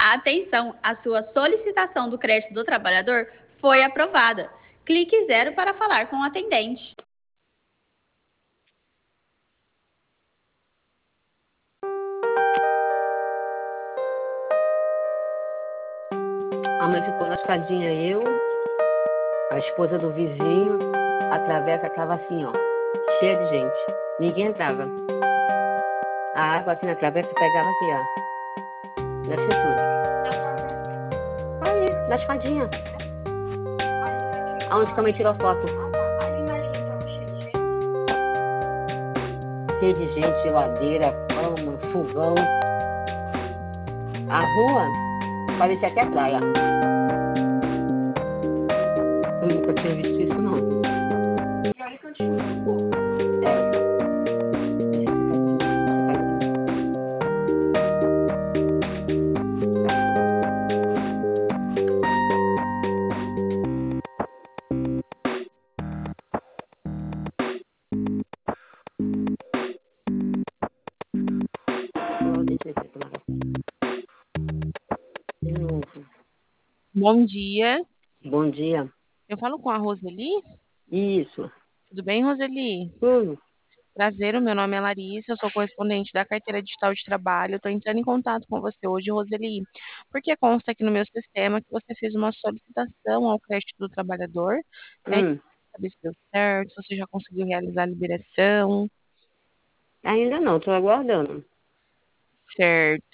Atenção, a sua solicitação do crédito do trabalhador foi aprovada. Clique 0 para falar com o atendente. A mãe ficou na escadinha, eu, a esposa do vizinho, a travessa estava assim, ó, cheia de gente. Ninguém entrava. A água aqui na travessa pegava aqui, ó, na cintura. Aí, na escadinha. Aonde que a mãe tirou foto? Cheia de gente, geladeira, cama, fogão. A rua parecia até praia. Eu nunca tinha visto isso, não. De novo. Bom dia. Bom dia. Eu falo com a Roseli? Isso. Tudo bem, Roseli? Tudo. Prazer, o meu nome é Larissa, eu sou correspondente da Carteira Digital de Trabalho. Estou entrando em contato com você hoje, Roseli, porque consta aqui no meu sistema que você fez uma solicitação ao crédito do trabalhador, né? Saber se deu certo, se você já conseguiu realizar a liberação. Ainda não, estou aguardando. Certo.